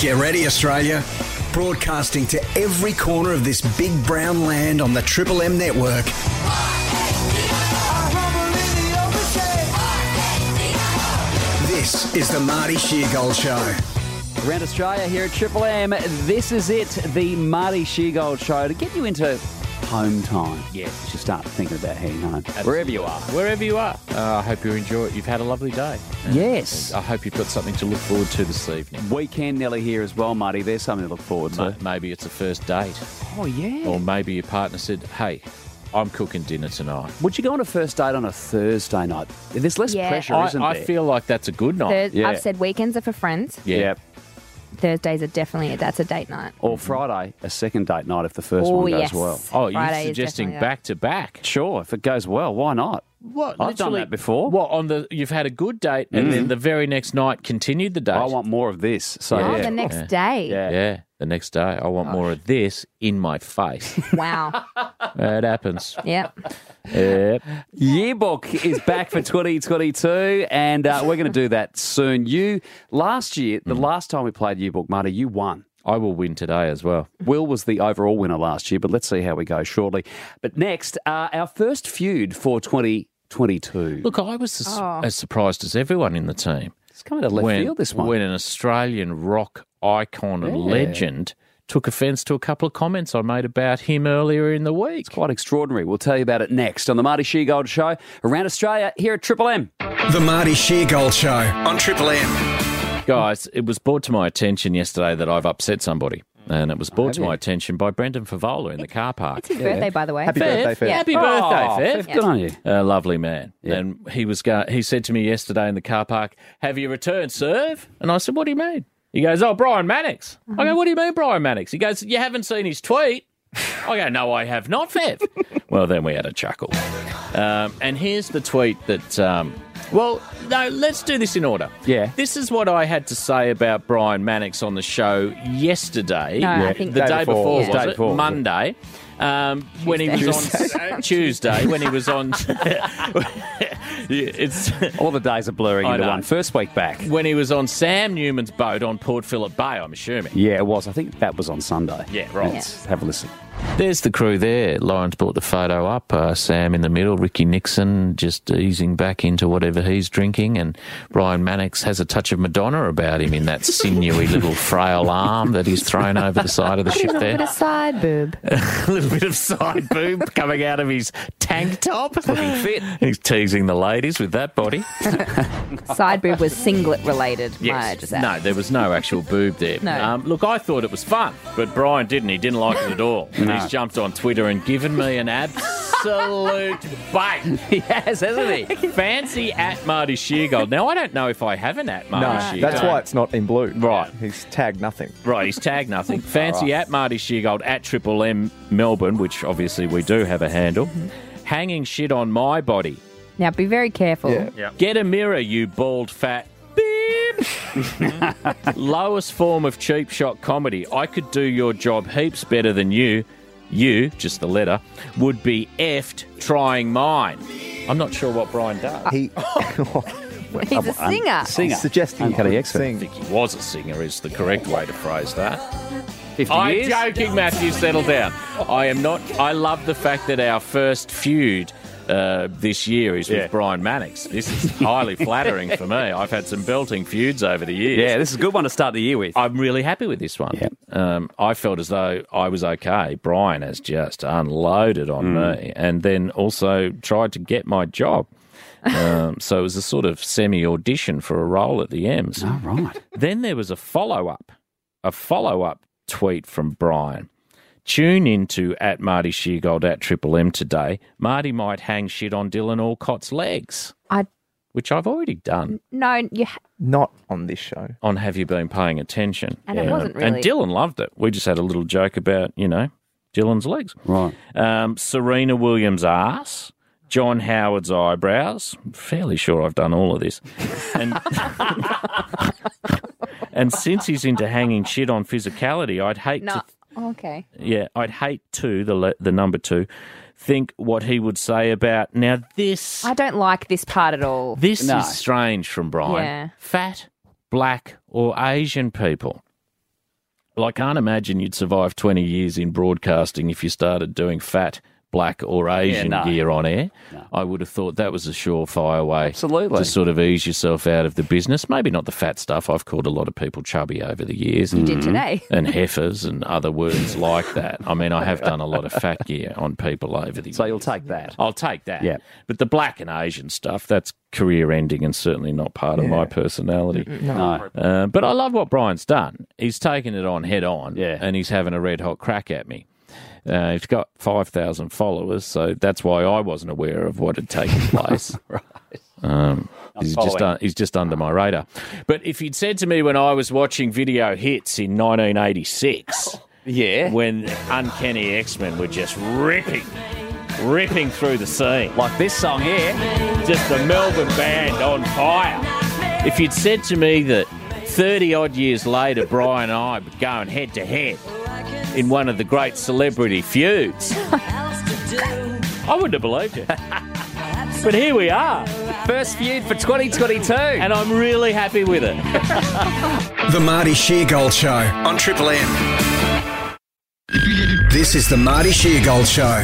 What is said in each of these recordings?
Get ready, Australia. Broadcasting to every corner of this big brown land on the Triple M network. This is the Marty Sheargold Show. Around Australia here at Triple M, this is it, the Marty Sheargold Show, to get you into home time. Yeah, you should start thinking about heading home, wherever you are. Wherever you are. I hope you enjoy it. You've had a lovely day. Yes. I hope you've got something to look forward to this evening. Weekend nearly here as well, Marty. There's something to look forward to. Maybe it's a first date. Oh, yeah. Or maybe your partner said, hey, I'm cooking dinner tonight. Would you go on a first date on a Thursday night? There's less pressure, isn't there? I feel like that's a good night. I've said weekends are for friends. Yeah. Thursdays are that's a date night. Or Friday, a second date night if the first one goes well. Oh, Friday you're suggesting back to back? Sure, if it goes well, why not? What? I've done that before. What, you've had a good date and then the very next night continued the date? I want more of this. So the next day. Yeah, the next day. I want more of this in my face. Wow. It happens. Yep. Yep. Yearbook is back for 2022, and we're going to do that soon. Last year, the last time we played Yearbook, Marty, you won. I will win today as well. Will was the overall winner last year, but let's see how we go shortly. But next, our first feud for 2022. Look, I was as surprised as everyone in the team. It's coming to left field, this one. When an Australian rock icon and legend took offence to a couple of comments I made about him earlier in the week. It's quite extraordinary. We'll tell you about it next on the Marty Sheargold Show around Australia here at Triple M. The Marty Sheargold Show on Triple M. Guys, it was brought to my attention yesterday that I've upset somebody. And it was brought to my attention by Brendan Favola in the car park. It's his birthday, by the way. Happy birthday, Fev. Happy birthday, Fev. Good on you. A lovely man. Yeah. And he said to me yesterday in the car park, have you returned serve? And I said, what do you mean? He goes, Brian Mannix. I go, what do you mean, Brian Mannix? He goes, you haven't seen his tweet? I go, no, I have not, Fev. Well, then we had a chuckle. And here's the tweet that... well, no, let's do this in order. Yeah. This is what I had to say about Brian Mannix on the show yesterday. No, I think the day before, yeah. was it? Monday. When he was on Tuesday, when he was on... it's all the days are blurring into one. First week back. When he was on Sam Newman's boat on Port Phillip Bay, I'm assuming. Yeah, it was. I think that was on Sunday. Yeah, right. Let's have a listen. There's the crew there. Lawrence brought the photo up. Sam in the middle, Ricky Nixon just easing back into whatever he's drinking, and Brian Mannix has a touch of Madonna about him in that sinewy little frail arm that he's thrown over the side of the ship there. A bit of side boob. A little bit of side boob coming out of his tank top. Looking fit. He's teasing the ladies with that body. Side boob was singlet related. Yes. No, there was no actual boob there. No. Look, I thought it was fun, but Brian didn't. He didn't like it at all. And he's jumped on Twitter and given me an absolute bait. He has, hasn't he? Fancy at Marty Sheargold. Now, I don't know if I have an at Marty Sheargold. That's why it's not in blue. Right. He's tagged nothing. Right, he's tagged nothing. Fancy at Marty Sheargold at Triple M Melbourne, which obviously we do have a handle. Hanging shit on my body. Now, be very careful. Yeah. Get a mirror, you bald fat beep. Lowest form of cheap shot comedy. I could do your job heaps better than you. You, just the letter, would be effed trying mine. I'm not sure what Brian does. He He's a singer. Singer. suggesting Uncut he expert. could I sing. think he was a singer is the correct way to phrase that. 50 I'm years. joking, Matthew. Settle down. I am not. I love the fact that our first feud this year is with Brian Mannix. This is highly flattering for me. I've had some belting feuds over the years. Yeah, this is a good one to start the year with. I'm really happy with this one. Yeah. I felt as though I was okay. Brian has just unloaded on me and then also tried to get my job. So it was a sort of semi-audition for a role at the M's. Oh, right. Then there was a follow-up tweet from Brian. Tune into at Marty Sheargold at Triple M today. Marty might hang shit on Dylan Alcott's legs, which I've already done. No, Not on this show. On Have You Been Paying Attention? And it wasn't really. And Dylan loved it. We just had a little joke about, Dylan's legs. Right. Serena Williams' ass. John Howard's eyebrows. I'm fairly sure I've done all of this. And, and since he's into hanging shit on physicality, I'd hate to... Okay. Yeah, I'd hate the number 2, think what he would say about... Now, this... I don't like this part at all. This No. is strange from Brian. Yeah. Fat, black or Asian people. Well, I can't imagine you'd survive 20 years in broadcasting if you started doing fat, black or Asian no. gear on air. No. I would have thought that was a surefire way Absolutely. to sort of ease yourself out of the business. Maybe not the fat stuff. I've called a lot of people chubby over the years. You did today. And heifers and other words like that. I mean, I have done a lot of fat gear on people over the years. So you'll take that. I'll take that. Yeah. But the black and Asian stuff, that's career ending and certainly not part of my personality. No. But I love what Brian's done. He's taken it on head on Yeah. and he's having a red hot crack at me. He's got 5,000 followers, so that's why I wasn't aware of what had taken place. He's just under my radar. But if you'd said to me when I was watching Video Hits in 1986, Yeah. when Uncanny X-Men were just ripping through the scene, Like this song here. just the Melbourne band on fire. If you'd said to me that 30-odd years later, Brian and I were going head-to-head in one of the great celebrity feuds, I wouldn't have believed it. But here we are, First feud for 2022. and I'm really happy with it. The Marty Sheargold Show on Triple M. This is the Marty Sheargold Show.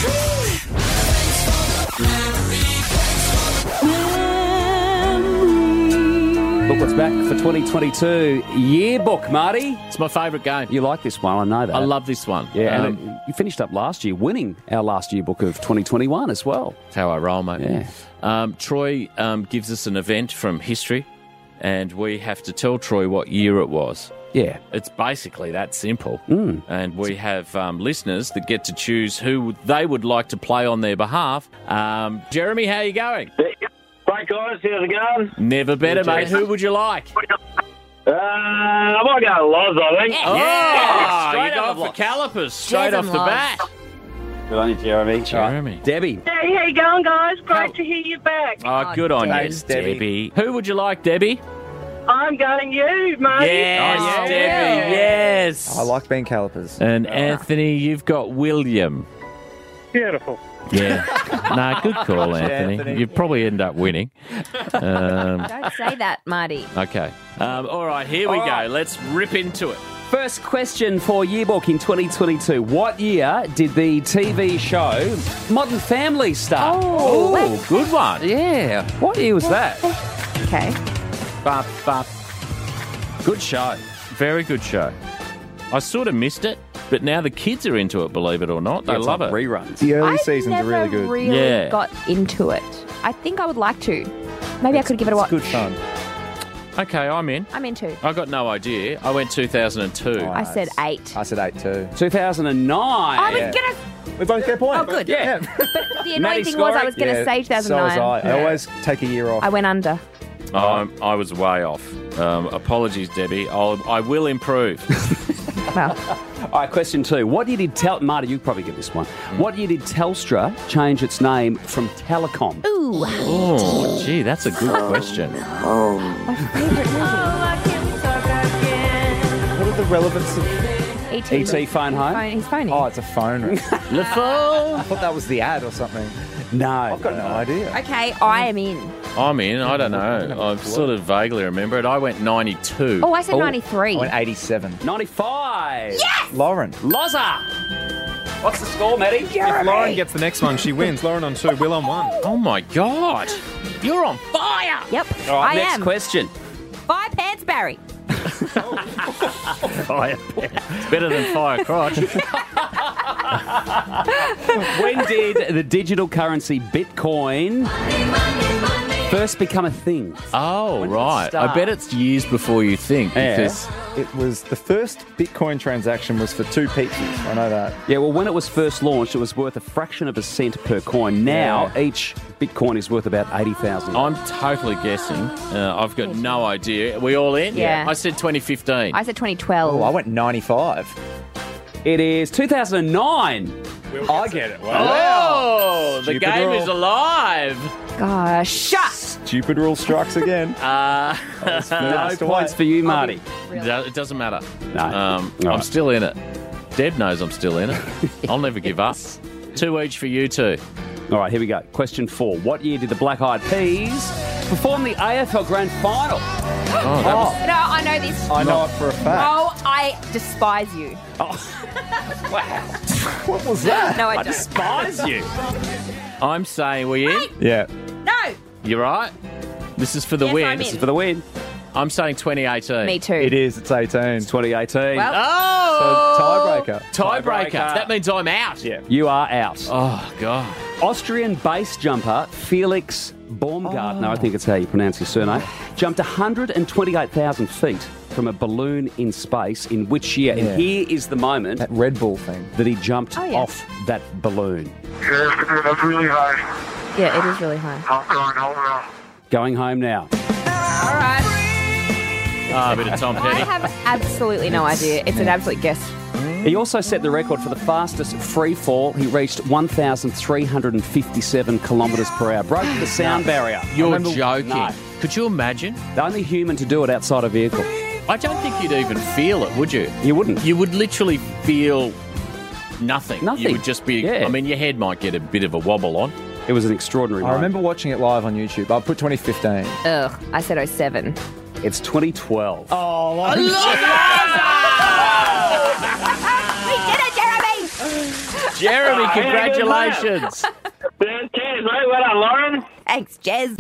Look what's back for 2022 yearbook, Marty. It's my favourite game. You like this one, I know that. I love this one. Yeah, and you finished up last year winning our last yearbook of 2021 as well. That's how I roll, mate. Yeah. Troy gives us an event from history, and we have to tell Troy what year it was. Yeah. It's basically that simple. And we have listeners that get to choose who they would like to play on their behalf. Jeremy, how are you going? Great guys, how's it going? Never better, mate. Who would you like? I might go Loz, I think. Oh, straight you go out of for calipers straight off Jez the and bat. Good on you, Jeremy. Jeremy. Debbie. Hey, how you going, guys? Great to hear you back. Oh, good on you, Thanks, Debbie. Who would you like, Debbie? I'm going you, Marty. Yes, yeah. Debbie, yes. I like being calipers. And Anthony, you've got William. Beautiful. Yeah. Nah, good call, Anthony. Anthony. You'd probably end up winning. Don't say that, Marty. Okay. All right, here we go. Let's rip into it. First question for yearbook in 2022. What year did the TV show Modern Family start? Oh, good one. Yeah. What year was that? Okay. Bop. Good show. Very good show. I sort of missed it, but now the kids are into it, believe it or not. They It's love like it. reruns. The early I seasons are never really good. really Yeah. got into it. I think I would like to. Maybe I could give it a watch. It's good fun. Okay, I'm in. I'm into. I got no idea. I went 2002. Oh, I said 8. I said 8 too. 2009. I was Yeah. gonna. We both get a point. Oh, good. Yeah. But the annoying Maddie thing was I was scoring? going to say 2009. So was I. I always take a year off. I went under. I was way off. Apologies, Debbie. I will improve. Well, All right, question 2. What year did Marty, you probably get this one. What year did Telstra change its name from Telecom? ooh, Oh, gee, that's a good question. my favourite movie. What are the relevance of... ET phone home? He's phoning. Oh, it's a phone. Le phone. I thought that was the ad or something. No. I've got no idea. Okay, I am in. I'm in. I don't know. I sort of vaguely remember it. I went 92. Oh, I said 93. I went 87. 95. Yes! Lauren. Loza. What's the score, Maddie? If Lauren gets the next one, she wins. Lauren on 2, Will on 1. Oh, my God. You're on fire. Yep, All right, I next am. question. 5 pants, Barry. Fire. It's better than fire crotch. When did the digital currency Bitcoin first become a thing? Oh, When did it right. I start? bet it's years before you think. Yeah. Because It was the first Bitcoin transaction was for 2 pizzas. I know that. Yeah, well, when it was first launched, it was worth a fraction of a cent per coin. Now, each Bitcoin is worth about 80,000. I'm totally guessing. I've got no idea. Are we all in? Yeah. I said 2015. I said 2012. Oh, I went 95. It is 2009. I get it. Oh, the Stupid game rule. is alive. Gosh, shut. Stupid rule strikes again. No First points for you, Marty. It doesn't matter. No. I'm right. still in it. Deb knows I'm still in it. I'll never give up. 2 each for you two. All right, here we go. Question 4. What year did the Black Eyed Peas perform the AFL Grand Final? Oh, that was No, I know this. I know it for a fact. Oh, I I despise you. What was that? No, I I don't. despise you. I'm saying we in. Yeah. No. You're right. This is for the Yes, win. I'm in. For the win. I'm saying 2018. Me too. It is. It's 18. It's 2018. Well, Oh! So, tiebreaker. Tiebreaker. That means I'm out. Yeah. You are out. Oh, God. Austrian base jumper Felix Baumgartner, I think it's how you pronounce his surname, jumped 128,000 feet from a balloon in space in which year? Yeah. And here is the moment That Red Bull thing. that he jumped Oh, yeah. off that balloon. That's really high. yeah, it is really high. I'm going home now. Going home now. All right. Ah, a bit of Tom I Petty. have absolutely no idea. It's an absolute guess. He also set the record for the fastest free fall. He reached 1,357 kilometres per hour. Broke the sound barrier. You're joking. No. Could you imagine? The only human to do it outside a vehicle. I don't think you'd even feel it, would you? You wouldn't. You would literally feel nothing. Nothing. You would just be... Yeah. I mean, your head might get a bit of a wobble on. It was an extraordinary I moment. remember watching it live on YouTube. I'll put 2015. Ugh, I said 07. It's 2012. Oh, We did it, Jeremy! Jeremy, congratulations. Cheers, mate. Well done, Lauren. Thanks, Jez.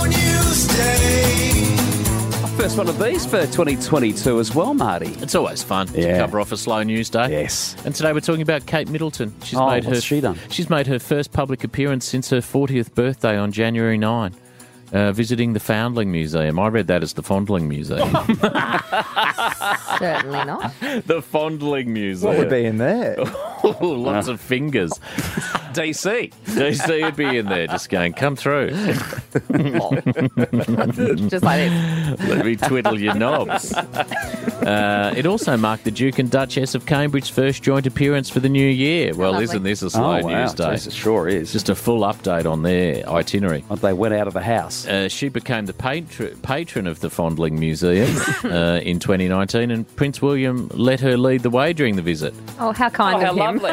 First one of these for 2022 as well, Marty. It's always fun to Yeah. cover off a slow news day. Yes. And today we're talking about Kate Middleton. She's Oh, made what's she done? She's made her first public appearance since her 40th birthday on January 9. Visiting the Foundling Museum. I read that as the Fondling Museum. Certainly not. The Fondling Museum. what would be in there? Lots of fingers. DC. DC would be in there just going, come through. Just like this. Let me twiddle your knobs. It also marked the Duke and Duchess of Cambridge's first joint appearance for the new year. Well, Lovely. isn't this a slow news day? Jeez, it sure is. Just a full update on their itinerary. They went out of the house. She became the patron of the Fondling Museum in 2019, and Prince William let her lead the way during the visit. Oh, how kind of him.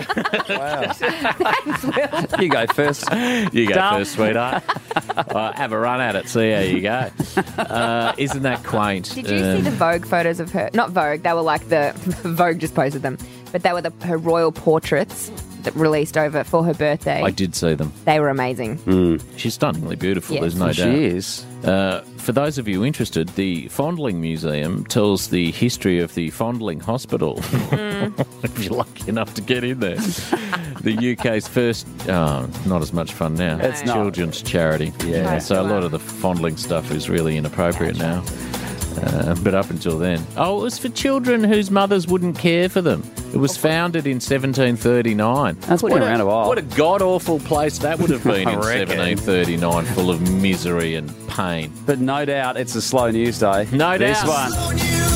You go first. You go Done. first, sweetheart. Have a run at it, see how you go. Isn't that quaint? Did you see the Vogue photos of her? Not Vogue, they were like the... Vogue just posted them. But they were her royal portraits that released over for her birthday. I did see them. They were amazing. She's stunningly beautiful, Yes. there's no doubt. She is. For those of you interested, the Fondling Museum tells the history of the Fondling Hospital. If you're lucky enough to get in there. The UK's first, not as much fun now. It's not. Children's charity. Yeah. So a lot of the fondling stuff is really inappropriate now. But up until then. Oh, it was for children whose mothers wouldn't care for them. It was founded in 1739. That's been around a while. What a god-awful place that would have been I in reckon. 1739, full of misery and pain. But no doubt it's a slow news day. No This doubt. one.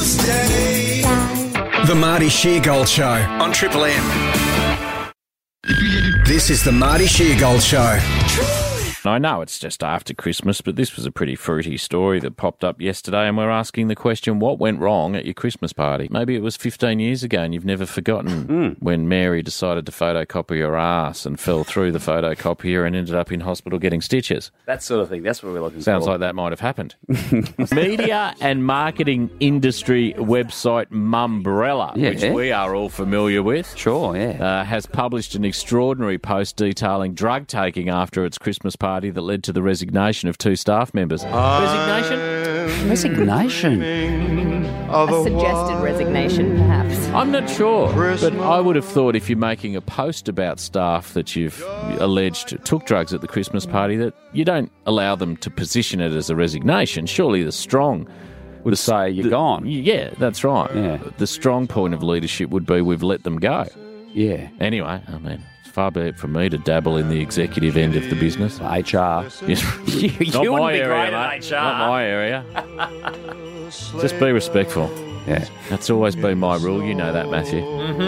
The Marty Sheargold Show on Triple M. This is the Marty Sheargold Show. I know it's just after Christmas, but this was a pretty fruity story that popped up yesterday, and we're asking the question, what went wrong at your Christmas party? Maybe it was 15 years ago and you've never forgotten when Mary decided to photocopy her ass and fell through the photocopier and ended up in hospital getting stitches. That sort of thing. That's what we're looking Sounds for. like that might have happened. Media and marketing industry website Mumbrella, Yeah. which we are all familiar with, Sure, yeah. has published an extraordinary post detailing drug taking after its Christmas party that led to the resignation of 2 staff members. Resignation? Resignation. A suggested resignation, perhaps. I'm not sure, but I would have thought if you're making a post about staff that you've alleged took drugs at the Christmas party, that you don't allow them to position it as a resignation. Surely the strong Would say you're gone. Yeah, that's right. Yeah. The strong point of leadership would be we've let them go. Yeah. Anyway, I mean, it's far be it from me to dabble in the executive end of the business. HR. Yes. Not wouldn't my be area, great at mate. HR. Not my area. Just be respectful. Yeah. That's always been my rule. You know that, Matthew.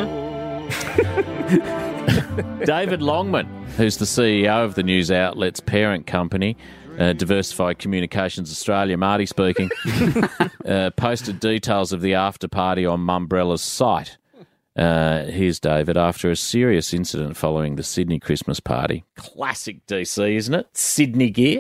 David Longman, who's the CEO of the news outlet's parent company, Diversified Communications Australia, Marty speaking, posted details of the after party on Mumbrella's site. Here's David. After a serious incident following the Sydney Christmas party, classic DC, isn't it? Sydney gear.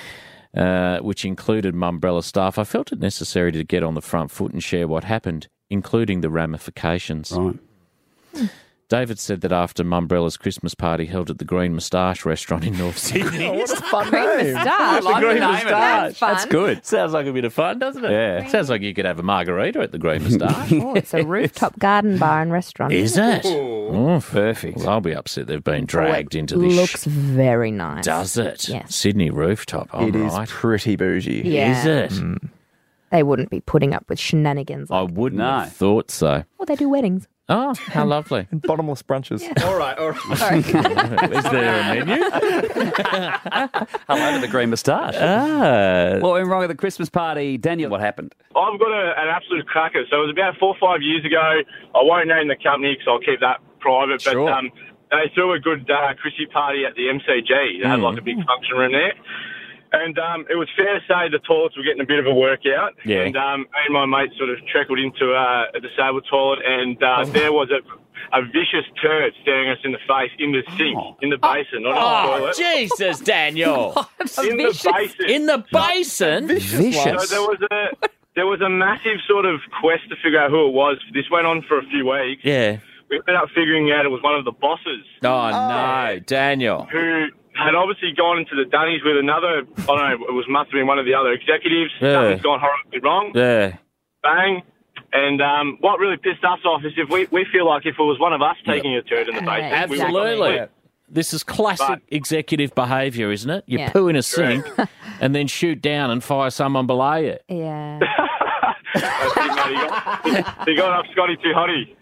Which included Mumbrella staff, I felt it necessary to get on the front foot and share what happened. including the ramifications. Right. David said that after Mumbrella's Christmas party held at the Green Moustache restaurant in North Sydney. What a fun Green name. moustache. like Green the name of Moustache. that. Fun. That's good. Sounds like a bit of fun, doesn't it? Yeah. Sounds like you could have a margarita at the Green Moustache. Oh, it's a rooftop garden bar and restaurant. Is it? Oh, Perfect. well, I'll be upset they've been Oh, dragged it into this. looks very nice. Does it? Yes. Sydney rooftop. All It is right. pretty bougie. Yeah. Is it? They wouldn't be putting up with shenanigans. I Like, wouldn't No. have thought so. well, they do weddings. Oh, how lovely. Bottomless brunches. All right. Sorry. Is there a menu? Hello to the Green Moustache. What went wrong at the Christmas party? Daniel, what happened? I've got an absolute cracker. So it was about 4 or 5 years ago. I won't name the company because I'll keep that private. But Sure. they threw a good Chrissy party at the MCG. They had like a big function room there. And it was fair to say the toilets were getting a bit of a workout. Yeah. And me and my mate sort of treckled into a disabled toilet, and there was a vicious turd staring us in the face in the sink, in the basin, not in the Oh, toilet. Jesus, Daniel. In the basin. In the basin? Vicious. So there was a massive sort of quest to figure out who it was. This went on for a few weeks. Yeah. We ended up figuring out it was one of the bosses Oh, no, Daniel. who had obviously gone into the dunnies with another, I don't know, must have been one of the other executives. Yeah. Something's gone horribly wrong. Yeah. Bang. And what really pissed us off is if we feel like if it was one of us taking a turd in the basement. Exactly. we would Absolutely. complete. This is classic But- executive behaviour, isn't it? You Yeah. poo in a sink and then shoot down and fire someone below you. Yeah. That's it, mate. He got up Scotty too hotty.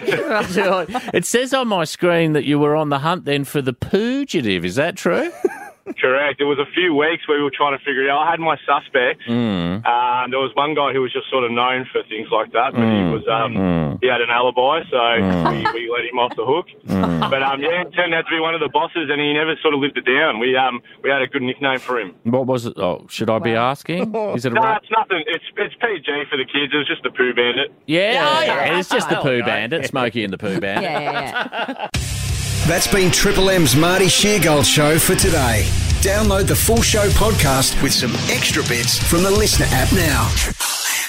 It says on my screen that you were on the hunt then for the poogative. Is that true? Correct. It was a few weeks where we were trying to figure it out. I had my suspects. There was one guy who was just sort of known for things like that, but he was he had an alibi, so we let him off the hook. But yeah, it turned out to be one of the bosses, and he never sort of lived it down. We had a good nickname for him. What was it? Oh, should I be asking? Is it a No, right? it's nothing. It's PG for the kids. It was just the Pooh Bandit. Yeah, it's just the Pooh Bandit, Smokey and the Pooh Bandit. Yeah. That's been Triple M's Marty Sheargold Show for today. Download the full show podcast with some extra bits from the Listener app now. Triple M.